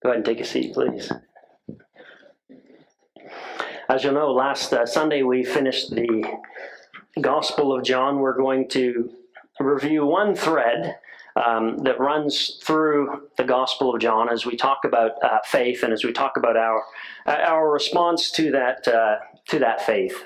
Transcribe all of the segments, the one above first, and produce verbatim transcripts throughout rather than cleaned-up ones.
Go ahead and take a seat, please. As you'll know, last uh, Sunday we finished the Gospel of John. We're going to review one thread um, that runs through the Gospel of John as we talk about uh, faith and as we talk about our uh, our response to that uh, to that faith.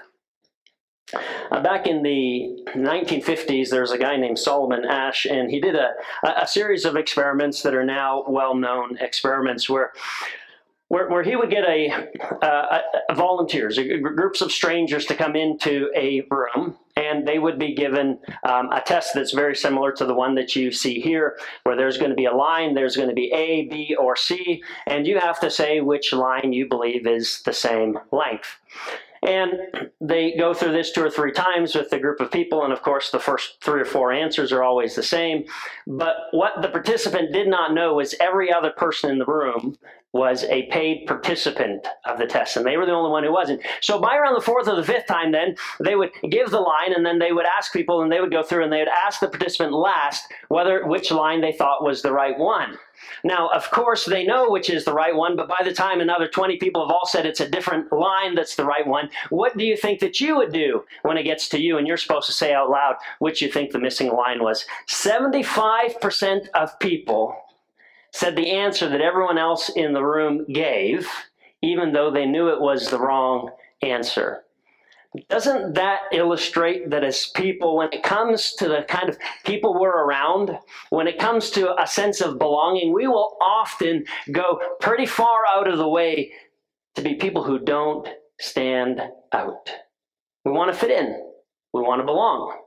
Uh, back in the nineteen fifties, there's a guy named Solomon Asch, and he did a, a series of experiments that are now well-known experiments where where, where he would get a, a, a volunteers, a, groups of strangers to come into a room, and they would be given um, a test that's very similar to the one that you see here, where there's going to be a line, there's going to be A, B, or C, and you have to say which line you believe is the same length. And they go through this two or three times with a group of people, and of course the first three or four answers are always the same. But what the participant did not know is every other person in the room was a paid participant of the test, and they were the only one who wasn't. So by around the fourth or the fifth time then, they would give the line, and then they would ask people, and they would go through, and they would ask the participant last whether which line they thought was the right one. Now, of course, they know which is the right one, but by the time another twenty people have all said it's a different line that's the right one, what do you think that you would do when it gets to you and you're supposed to say out loud which you think the missing line was? seventy-five percent of people said the answer that everyone else in the room gave, even though they knew it was the wrong answer. Doesn't that illustrate that as people, when it comes to the kind of people we're around, when it comes to a sense of belonging, we will often go pretty far out of the way to be people who don't stand out. We want to fit in. We want to belong.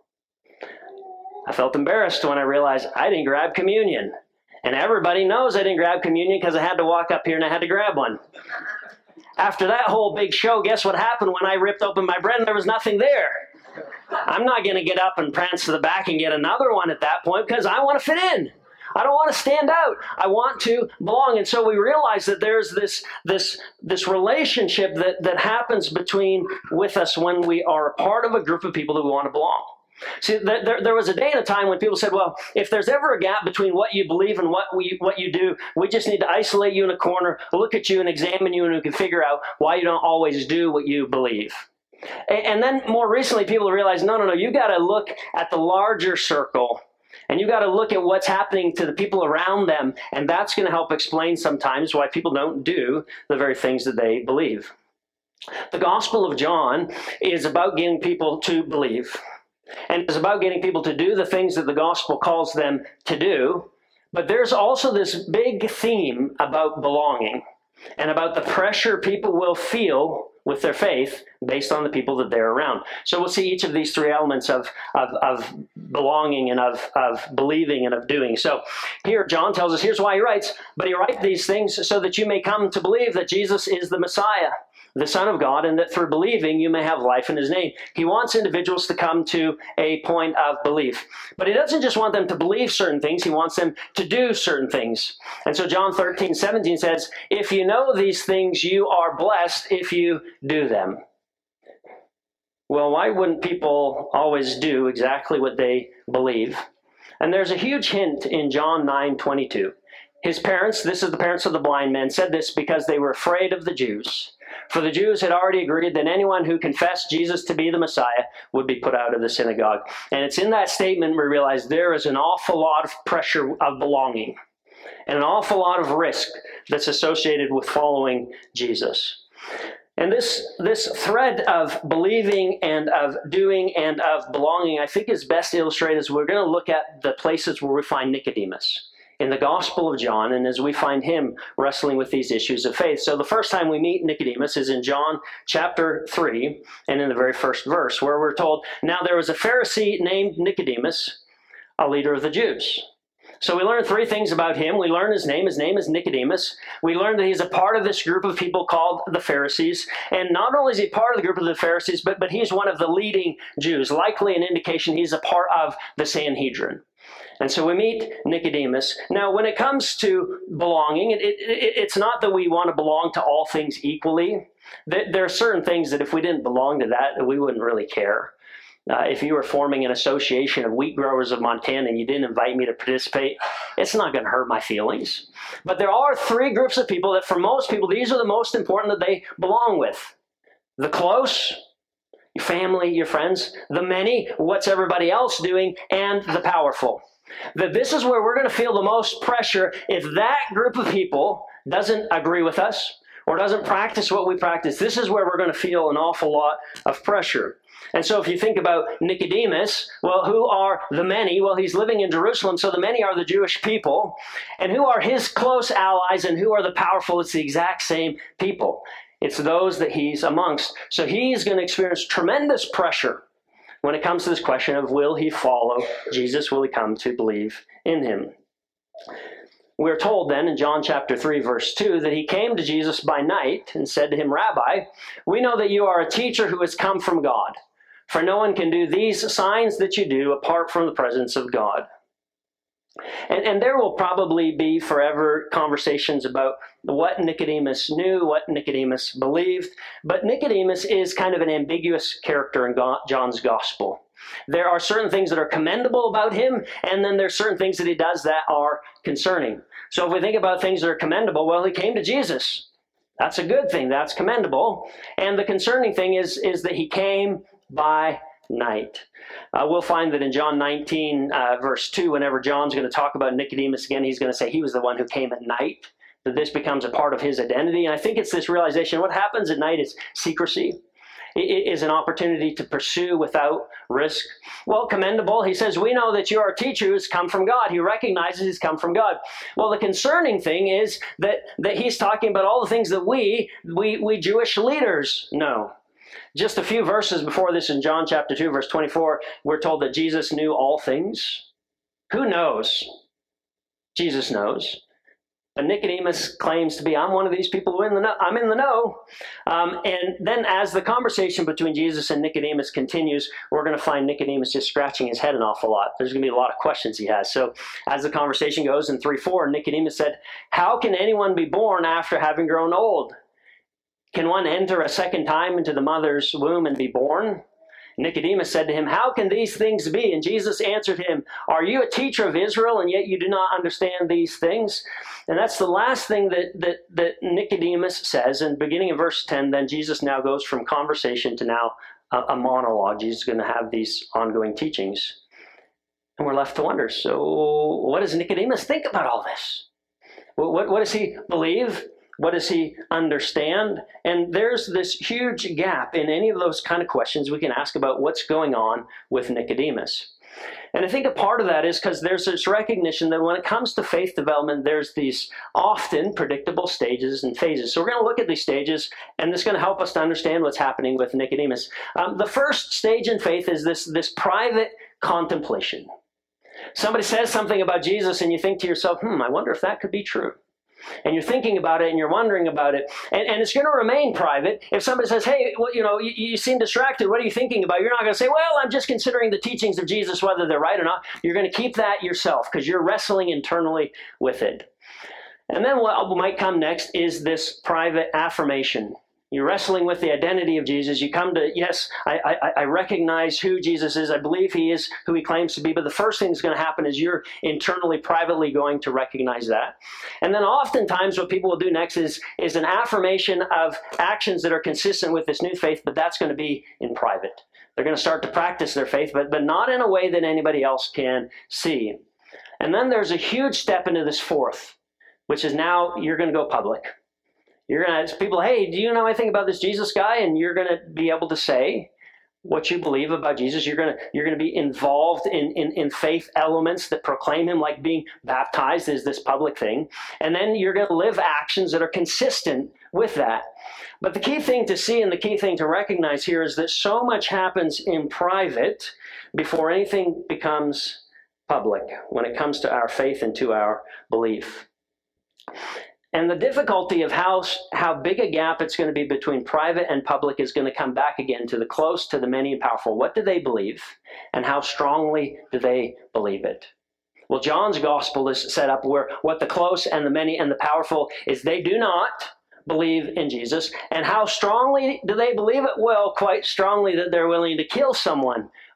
I felt embarrassed when I realized I didn't grab communion. And everybody knows I didn't grab communion because I had to walk up here and I had to grab one. After that whole big show, guess what happened when I ripped open my bread and there was nothing there? I'm not going to get up and prance to the back and get another one at that point because I want to fit in. I don't want to stand out. I want to belong. And so we realize that there's this, this, this relationship that, that happens between with us when we are a part of a group of people who want to belong. See, there, there was a day and a time when people said, well, if there's ever a gap between what you believe and what we, what you do, we just need to isolate you in a corner, look at you and examine you, and we can figure out why you don't always do what you believe. And, and then more recently, people realized, no, no, no, you got to look at the larger circle, and you got to look at what's happening to the people around them, and that's going to help explain sometimes why people don't do the very things that they believe. The Gospel of John is about getting people to believe. And it's about getting people to do the things that the gospel calls them to do. But there's also this big theme about belonging and about the pressure people will feel with their faith based on the people that they're around. So we'll see each of these three elements of, of, of belonging and of, of believing and of doing. So here John tells us, here's why he writes, but he writes these things so that you may come to believe that Jesus is the Messiah, the Son of God, and that through believing you may have life in his name. He wants individuals to come to a point of belief. But he doesn't just want them to believe certain things, he wants them to do certain things. And so John thirteen seventeen says, if you know these things, you are blessed if you do them. Well, why wouldn't people always do exactly what they believe? And there's a huge hint in John nine twenty-two. His parents, this is the parents of the blind man, said this because they were afraid of the Jews. For the Jews had already agreed that anyone who confessed Jesus to be the Messiah would be put out of the synagogue. And it's in that statement we realize there is an awful lot of pressure of belonging and an awful lot of risk that's associated with following Jesus. And this, this thread of believing and of doing and of belonging, I think is best illustrated as we're going to look at the places where we find Nicodemus in the Gospel of John, and as we find him wrestling with these issues of faith. So the first time we meet Nicodemus is in John chapter three, and in the very first verse, where we're told, now there was a Pharisee named Nicodemus, a leader of the Jews. So we learn three things about him. We learn his name. His name is Nicodemus. We learn that he's a part of this group of people called the Pharisees. And not only is he part of the group of the Pharisees, but, but he's one of the leading Jews, likely an indication he's a part of the Sanhedrin. And so we meet Nicodemus. Now, when it comes to belonging, it, it, it, it's not that we want to belong to all things equally. There, there are certain things that if we didn't belong to that, we wouldn't really care. Uh, if you were forming an association of wheat growers of Montana and you didn't invite me to participate, it's not going to hurt my feelings. But there are three groups of people that for most people, these are the most important that they belong with. The close, your family, your friends. The many, what's everybody else doing, and the powerful. That this is where we're going to feel the most pressure if that group of people doesn't agree with us or doesn't practice what we practice. This is where we're going to feel an awful lot of pressure. And so if you think about Nicodemus, well, who are the many? Well, he's living in Jerusalem, so the many are the Jewish people. And who are his close allies and who are the powerful? It's the exact same people. It's those that he's amongst. So he's going to experience tremendous pressure when it comes to this question of will he follow Jesus? Will he come to believe in him? We're told then in John chapter three, verse two, that he came to Jesus by night and said to him, Rabbi, we know that you are a teacher who has come from God. For no one can do these signs that you do apart from the presence of God. And, and there will probably be forever conversations about what Nicodemus knew, what Nicodemus believed. But Nicodemus is kind of an ambiguous character in God, John's gospel. There are certain things that are commendable about him, and then there's certain things that he does that are concerning. So if we think about things that are commendable, well, he came to Jesus. That's a good thing. That's commendable. And the concerning thing is, is that he came by night. Uh, we'll find that in John nineteen, uh, verse two, whenever John's going to talk about Nicodemus again, he's going to say he was the one who came at night, that this becomes a part of his identity. And I think it's this realization, what happens at night is secrecy. It is an opportunity to pursue without risk. Well, commendable. He says, we know that you are a teacher who has come from God. He recognizes he's come from God. Well, the concerning thing is that, that he's talking about all the things that we, we, we Jewish leaders know. Just a few verses before this in John chapter two, verse twenty-four, we're told that Jesus knew all things. Who knows? Jesus knows. But Nicodemus claims to be, I'm one of these people who are in the know. I'm in the know. Um, and then as the conversation between Jesus and Nicodemus continues, we're going to find Nicodemus just scratching his head an awful lot. There's going to be a lot of questions he has. So as the conversation goes in three four, Nicodemus said, how can anyone be born after having grown old? Can one enter a second time into the mother's womb and be born? Nicodemus said to him, how can these things be? And Jesus answered him, are you a teacher of Israel, and yet you do not understand these things? And that's the last thing that, that, that Nicodemus says. And beginning in verse ten, then Jesus now goes from conversation to now a, a monologue. Jesus is going to have these ongoing teachings. And we're left to wonder, so what does Nicodemus think about all this? What, what, what does he believe? What does he understand? And there's this huge gap in any of those kind of questions we can ask about what's going on with Nicodemus. And I think a part of that is because there's this recognition that when it comes to faith development, there's these often predictable stages and phases. So we're going to look at these stages, and this is going to help us to understand what's happening with Nicodemus. Um, the first stage in faith is this, this private contemplation. Somebody says something about Jesus, and you think to yourself, hmm, I wonder if that could be true. And you're thinking about it and you're wondering about it. And, and it's going to remain private. If somebody says, hey, well, you know, you, you seem distracted. What are you thinking about? You're not going to say, well, I'm just considering the teachings of Jesus, whether they're right or not. You're going to keep that yourself because you're wrestling internally with it. And then what might come next is this private affirmation. You're wrestling with the identity of Jesus. You come to, yes, I, I, I recognize who Jesus is. I believe he is who he claims to be. But the first thing that's going to happen is you're internally, privately going to recognize that. And then oftentimes what people will do next is, is an affirmation of actions that are consistent with this new faith, but that's going to be in private. They're going to start to practice their faith, but, but not in a way that anybody else can see. And then there's a huge step into this fourth, which is now you're going to go public. You're going to ask people, hey, do you know anything about this Jesus guy? And you're going to be able to say what you believe about Jesus. You're going to, you're going to be involved in, in, in faith elements that proclaim him, like being baptized is this public thing. And then you're going to live actions that are consistent with that. But the key thing to see and the key thing to recognize here is that so much happens in private before anything becomes public when it comes to our faith and to our belief. And the difficulty of how, how big a gap it's going to be between private and public is going to come back again to the close, to the many and powerful. What do they believe? And how strongly do they believe it? Well, John's gospel is set up where what the close and the many and the powerful is they do not believe in Jesus. And how strongly do they believe it? Well, quite strongly that they're willing to kill someone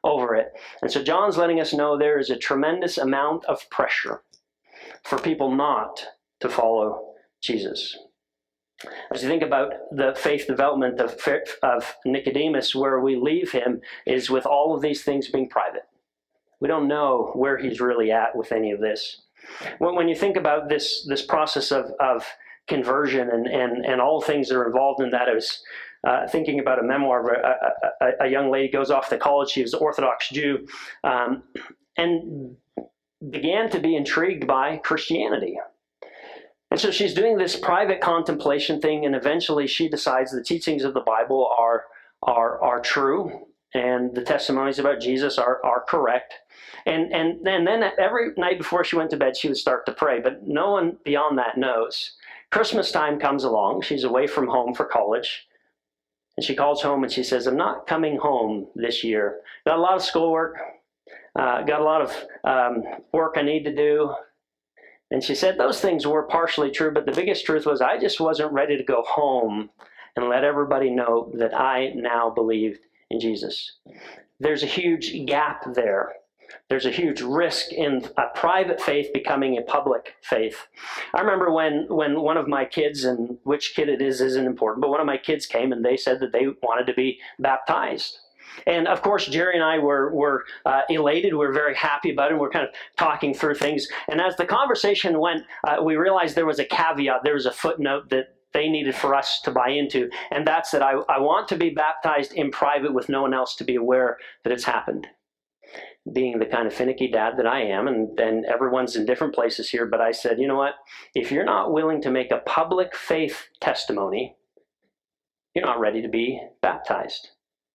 over it. And so John's letting us know there is a tremendous amount of pressure for people not to follow Jesus. As you think about the faith development of, of Nicodemus, where we leave him is with all of these things being private. We don't know where he's really at with any of this. When, when you think about this, this process of, of conversion and, and, and all the things that are involved in that, I was uh, thinking about a memoir of a, a, a young lady goes off to college. She was an Orthodox Jew um, and began to be intrigued by Christianity. And so she's doing this private contemplation thing, and eventually she decides the teachings of the Bible are, are, are true, and the testimonies about Jesus are, are correct. And, and, and then every night before she went to bed, she would start to pray, but no one beyond that knows. Christmas time comes along. She's away from home for college, and she calls home and she says, I'm not coming home this year. Got a lot of schoolwork, uh, got a lot of um, work I need to do. And she said those things were partially true, but the biggest truth was I just wasn't ready to go home and let everybody know that I now believed in Jesus. There's a huge gap there. There's a huge risk in a private faith becoming a public faith. I remember when, when one of my kids, and which kid it is isn't important, but one of my kids came and they said that they wanted to be baptized. And of course, Jerry and I were, were uh, elated. We were very happy about it. And we're kind of talking through things. And as the conversation went, uh, we realized there was a caveat. There was a footnote that they needed for us to buy into. And that's that I, I want to be baptized in private with no one else to be aware that it's happened. Being the kind of finicky dad that I am, and, and everyone's in different places here, but I said, you know what? If you're not willing to make a public faith testimony, you're not ready to be baptized.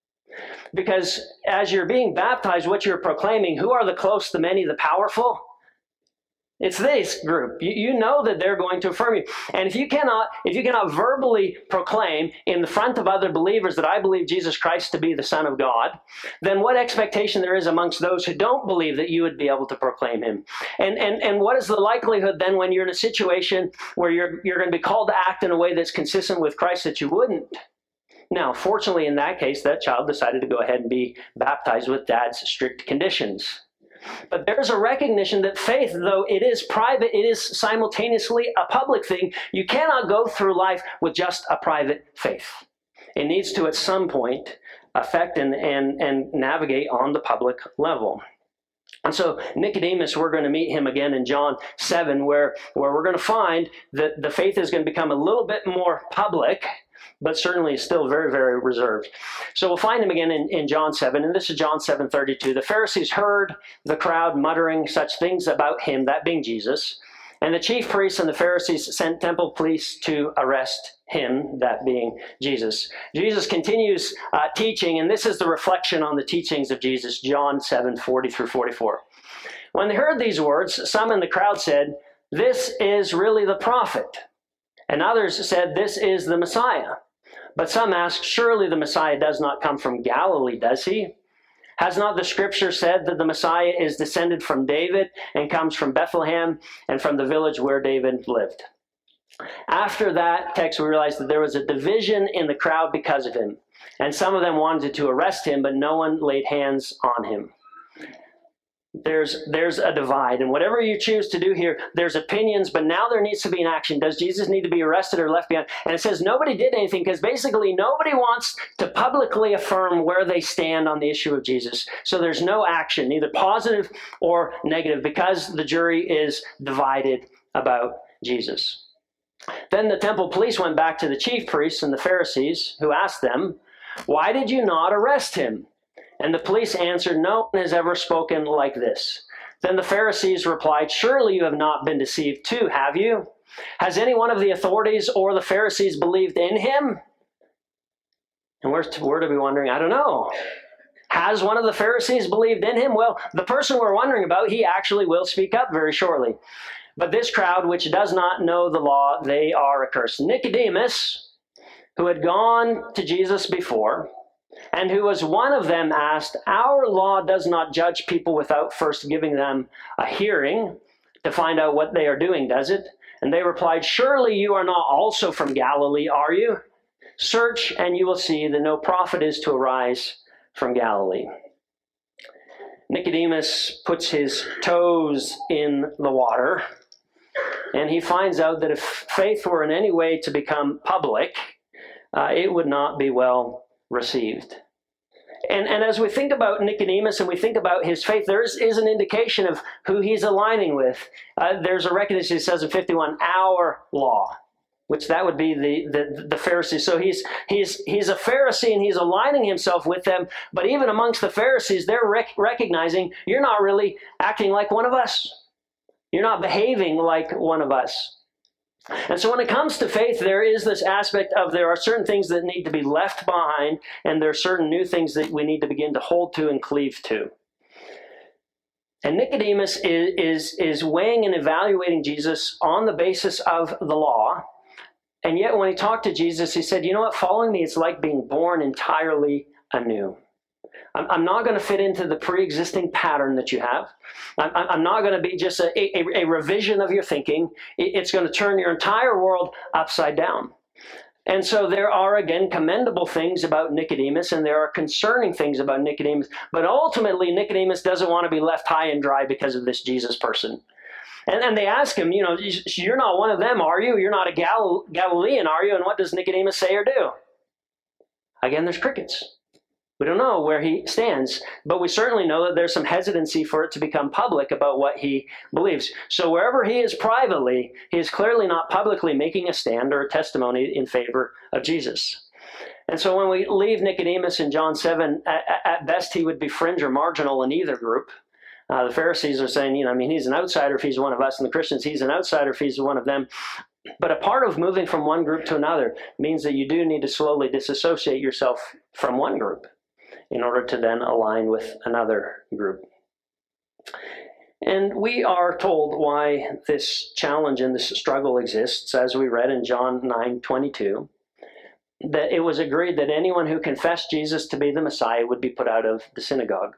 Because as you're being baptized, what you're proclaiming, who are the close, the many, the powerful? It's this group. You, you know that they're going to affirm you. And if you cannot, if you cannot verbally proclaim in the front of other believers that I believe Jesus Christ to be the Son of God, then what expectation there is amongst those who don't believe that you would be able to proclaim him? And and and what is the likelihood then when you're in a situation where you're you're going to be called to act in a way that's consistent with Christ that you wouldn't? Now, fortunately, in that case, that child decided to go ahead and be baptized with dad's strict conditions. But there's a recognition that faith, though it is private, it is simultaneously a public thing. You cannot go through life with just a private faith. It needs to, at some point, affect and, and, and navigate on the public level. And so Nicodemus, we're going to meet him again in John seven, where, where we're going to find that the faith is going to become a little bit more public, but certainly still very, very reserved. So we'll find him again in, in John seven, and this is John seven thirty-two. The Pharisees heard the crowd muttering such things about him, that being Jesus, and the chief priests and the Pharisees sent temple police to arrest him, that being Jesus. Jesus continues uh, teaching, and this is the reflection on the teachings of Jesus, John seven forty through forty-four. When they heard these words, some in the crowd said, "This is really the prophet." And others said, "This is the Messiah." But some asked, "Surely the Messiah does not come from Galilee, does he? Has not the scripture said that the Messiah is descended from David and comes from Bethlehem and from the village where David lived?" After that text, we realized that there was a division in the crowd because of him. And some of them wanted to arrest him, but no one laid hands on him. There's, there's a divide. And whatever you choose to do here, there's opinions, but now there needs to be an action. Does Jesus need to be arrested or left behind? And it says nobody did anything because basically nobody wants to publicly affirm where they stand on the issue of Jesus. So there's no action, either positive or negative, because the jury is divided about Jesus. Then the temple police went back to the chief priests and the Pharisees, who asked them, "Why did you not arrest him?" And the police answered, "No one has ever spoken like this." Then the Pharisees replied, "Surely you have not been deceived too, have you? Has any one of the authorities or the Pharisees believed in him?" And we're to, we're to be wondering, I don't know. Has one of the Pharisees believed in him? Well, the person we're wondering about, he actually will speak up very shortly. But this crowd, which does not know the law, they are accursed. Nicodemus, who had gone to Jesus before, and who was one of them, asked, "Our law does not judge people without first giving them a hearing to find out what they are doing, does it?" And they replied, "Surely you are not also from Galilee, are you? Search and you will see that no prophet is to arise from Galilee." Nicodemus puts his toes in the water, and he finds out that if faith were in any way to become public, uh, it would not be well received. And, and as we think about Nicodemus and we think about his faith, there is, is an indication of who he's aligning with. Uh, there's a recognition, it says in fifty-one, our law, which that would be the, the, the Pharisees. So he's, he's, he's a Pharisee and he's aligning himself with them. But even amongst the Pharisees, they're rec- recognizing you're not really acting like one of us. You're not behaving like one of us. And so when it comes to faith, there is this aspect of there are certain things that need to be left behind, and there are certain new things that we need to begin to hold to and cleave to. And Nicodemus is, is, is weighing and evaluating Jesus on the basis of the law. And yet when he talked to Jesus, he said, you know what, following me, it's like being born entirely anew. I'm not going to fit into the pre-existing pattern that you have. I'm not going to be just a, a, a revision of your thinking. It's going to turn your entire world upside down. And so there are, again, commendable things about Nicodemus, and there are concerning things about Nicodemus. But ultimately, Nicodemus doesn't want to be left high and dry because of this Jesus person. And then they ask him, you know, you're not one of them, are you? You're not a Gal- Galilean, are you? And what does Nicodemus say or do? Again, there's crickets. We don't know where he stands, but we certainly know that there's some hesitancy for it to become public about what he believes. So wherever he is privately, he is clearly not publicly making a stand or a testimony in favor of Jesus. And so when we leave Nicodemus in John seven, at, at best he would be fringe or marginal in either group. Uh, the Pharisees are saying, you know, I mean, he's an outsider if he's one of us, and the Christians, he's an outsider if he's one of them. But a part of moving from one group to another means that you do need to slowly disassociate yourself from one group in order to then align with another group. And we are told why this challenge and this struggle exists, as we read in John nine twenty-two, that it was agreed that anyone who confessed Jesus to be the Messiah would be put out of the synagogue.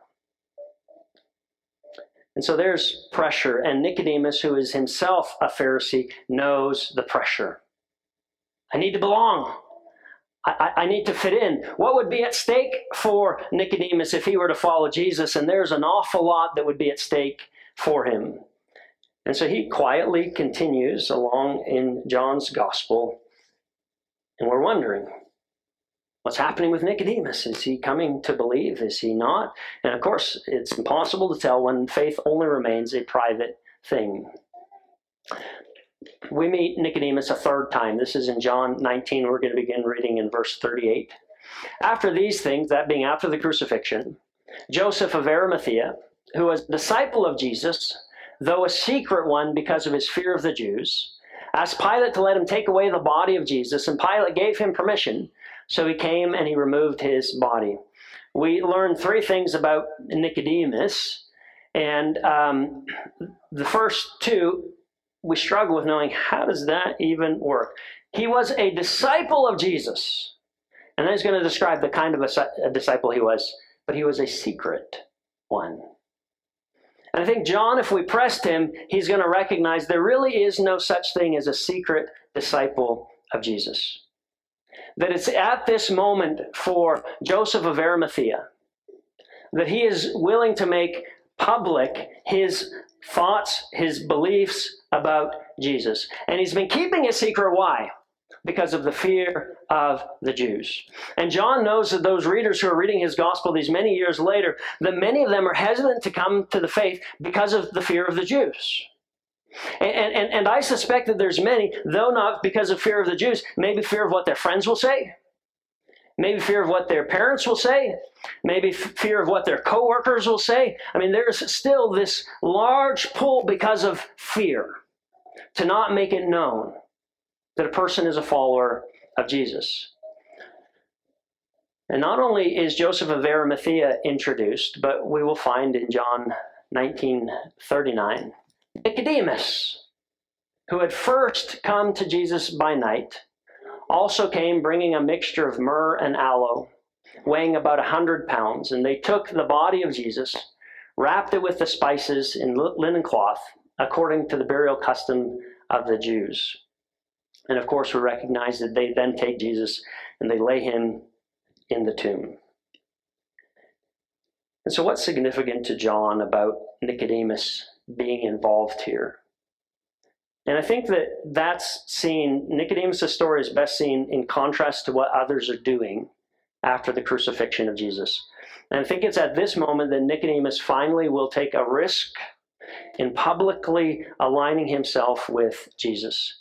And so there's pressure, and Nicodemus, who is himself a Pharisee, knows the pressure. I need to belong. I, I need to fit in. What would be at stake for Nicodemus if he were to follow Jesus? And there's an awful lot that would be at stake for him. And so he quietly continues along in John's gospel. And we're wondering, what's happening with Nicodemus? Is he coming to believe? Is he not? And of course, it's impossible to tell when faith only remains a private thing. We meet Nicodemus a third time. This is in John nineteen. We're going to begin reading in verse thirty-eight. After these things, that being after the crucifixion, Joseph of Arimathea, who was a disciple of Jesus, though a secret one because of his fear of the Jews, asked Pilate to let him take away the body of Jesus, and Pilate gave him permission. So he came and he removed his body. We learn three things about Nicodemus, and um, the first two, we struggle with knowing, how does that even work? He was a disciple of Jesus. And then he's going to describe the kind of a, a disciple he was, but he was a secret one. And I think John, if we pressed him, he's going to recognize there really is no such thing as a secret disciple of Jesus. That it's at this moment for Joseph of Arimathea that he is willing to make public his thoughts, his beliefs about Jesus. And he's been keeping it secret. Why? Because of the fear of the Jews. And John knows that those readers who are reading his gospel these many years later, that many of them are hesitant to come to the faith because of the fear of the Jews. And, and, and I suspect that there's many, though not because of fear of the Jews, maybe fear of what their friends will say, maybe fear of what their parents will say, maybe fear of what their coworkers will say. I mean, there's still this large pull because of fear to not make it known that a person is a follower of Jesus. And not only is Joseph of Arimathea introduced, but we will find in John nineteen thirty-nine, Nicodemus, who had first come to Jesus by night, also came bringing a mixture of myrrh and aloe, weighing about a hundred pounds. And they took the body of Jesus, wrapped it with the spices in linen cloth, according to the burial custom of the Jews. And of course, we recognize that they then take Jesus and they lay him in the tomb. And so what's significant to John about Nicodemus being involved here? And I think that that's seen, Nicodemus' story is best seen in contrast to what others are doing after the crucifixion of Jesus. And I think it's at this moment that Nicodemus finally will take a risk in publicly aligning himself with Jesus.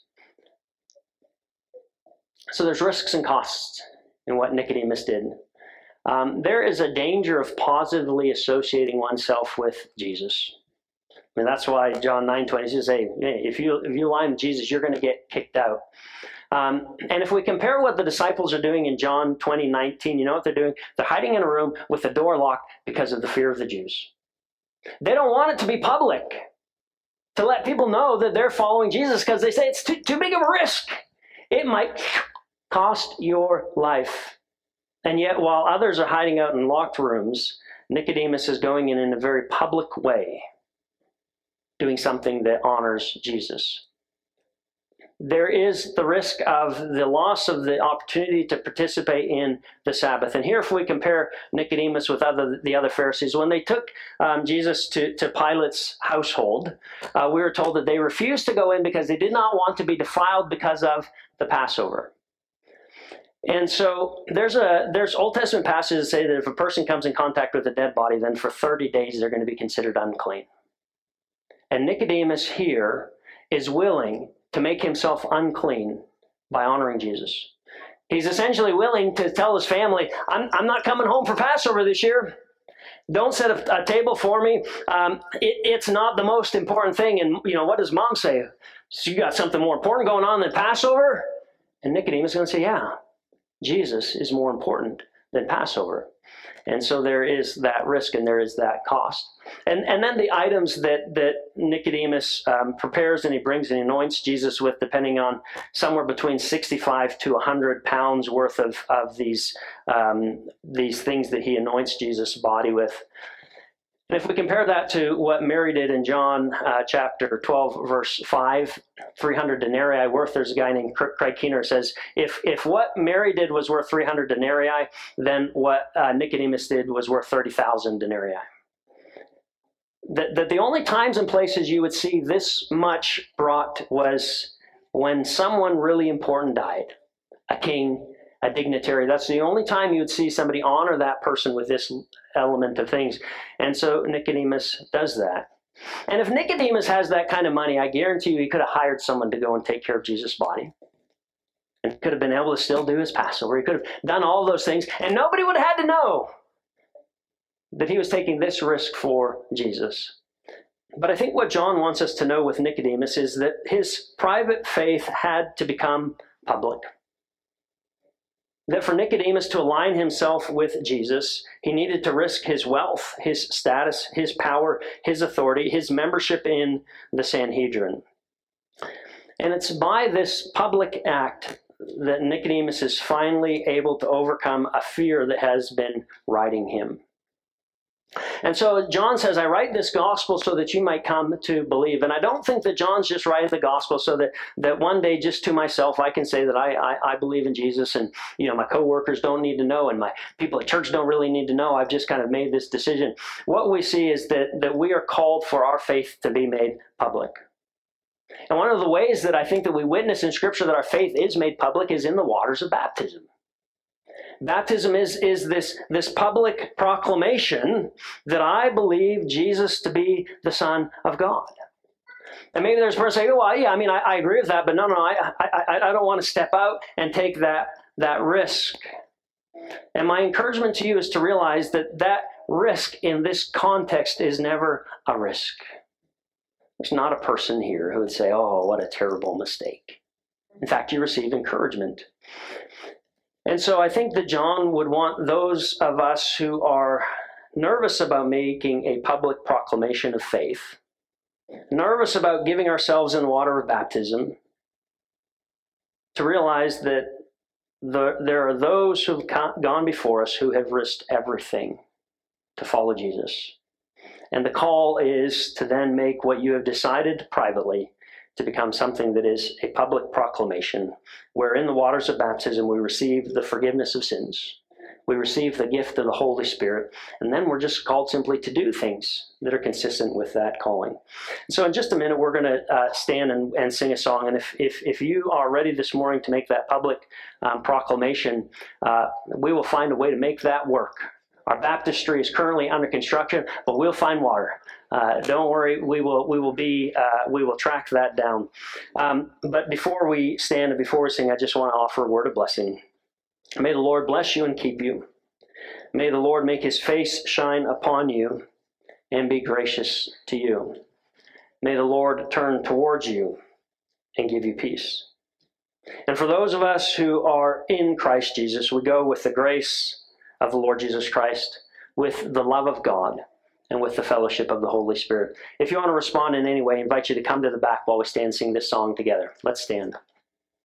So there's risks and costs in what Nicodemus did. Um, there is a danger of positively associating oneself with Jesus. I mean, that's why John nine twenty says, hey, if you, if you align with Jesus, you're going to get kicked out. Um, and if we compare what the disciples are doing in John twenty nineteen, you know what they're doing? They're hiding in a room with the door locked because of the fear of the Jews. They don't want it to be public, to let people know that they're following Jesus, because they say it's too, too big of a risk. It might cost your life. And yet, while others are hiding out in locked rooms, Nicodemus is going in in a very public way, doing something that honors Jesus. There is the risk of the loss of the opportunity to participate in the Sabbath. And here, if we compare Nicodemus with other, the other Pharisees, when they took um, Jesus to, to Pilate's household, uh, we were told that they refused to go in because they did not want to be defiled because of the Passover. And so there's a there's Old Testament passages that say that if a person comes in contact with a dead body, then for thirty days they're going to be considered unclean. And Nicodemus here is willing to make himself unclean by honoring Jesus. He's essentially willing to tell his family, I'm, I'm not coming home for Passover this year. Don't set a, a table for me. Um, it, it's not the most important thing. And, you know, what does mom say? So you got something more important going on than Passover? And Nicodemus is going to say, yeah, Jesus is more important than Passover. And so there is that risk and there is that cost. And and then the items that, that Nicodemus um, prepares and he brings and he anoints Jesus with, depending on somewhere between sixty-five to one hundred pounds worth of, of these, um, these things that he anoints Jesus' body with. And if we compare that to what Mary did in John uh, chapter twelve, verse five, three hundred denarii worth, there's a guy named Craig Keener says, if if what Mary did was worth three hundred denarii, then what uh, Nicodemus did was worth thirty thousand denarii. That, that the only times and places you would see this much brought was when someone really important died, a king, a dignitary. That's the only time you would see somebody honor that person with this element of things. And so Nicodemus does that. And if Nicodemus has that kind of money, I guarantee you he could have hired someone to go and take care of Jesus' body. And could have been able to still do his Passover. He could have done all those things, and nobody would have had to know that he was taking this risk for Jesus. But I think what John wants us to know with Nicodemus is that his private faith had to become public. That for Nicodemus to align himself with Jesus, he needed to risk his wealth, his status, his power, his authority, his membership in the Sanhedrin. And it's by this public act that Nicodemus is finally able to overcome a fear that has been riding him. And so John says, I write this gospel so that you might come to believe. And I don't think that John's just writing the gospel so that, that one day just to myself I can say that I, I, I believe in Jesus, and you know my coworkers don't need to know and my people at church don't really need to know. I've just kind of made this decision. What we see is that, that we are called for our faith to be made public. And one of the ways that I think that we witness in Scripture that our faith is made public is in the waters of baptism. Baptism is, is this, this public proclamation that I believe Jesus to be the Son of God. And maybe there's a person saying, oh, well, yeah, I mean, I, I agree with that, but no, no, I, I, I don't want to step out and take that, that risk. And my encouragement to you is to realize that that risk in this context is never a risk. There's not a person here who would say, oh, what a terrible mistake. In fact, you receive encouragement. And so I think that John would want those of us who are nervous about making a public proclamation of faith, nervous about giving ourselves in the water of baptism, to realize that the, there are those who have gone before us who have risked everything to follow Jesus. And the call is to then make what you have decided privately to become something that is a public proclamation, where in the waters of baptism we receive the forgiveness of sins. We receive the gift of the Holy Spirit, and then we're just called simply to do things that are consistent with that calling. So in just a minute, we're going to uh, stand and, and sing a song. And if, if, if you are ready this morning to make that public um, proclamation, uh, we will find a way to make that work. Our baptistry is currently under construction, but we'll find water. Uh, don't worry, we will we will be uh, we will track that down. Um, but before we stand and before we sing, I just want to offer a word of blessing. May the Lord bless you and keep you. May the Lord make his face shine upon you and be gracious to you. May the Lord turn towards you and give you peace. And for those of us who are in Christ Jesus, we go with the grace of the Lord Jesus Christ, with the love of God, and with the fellowship of the Holy Spirit. If you want to respond in any way, I invite you to come to the back while we stand and sing this song together. Let's stand.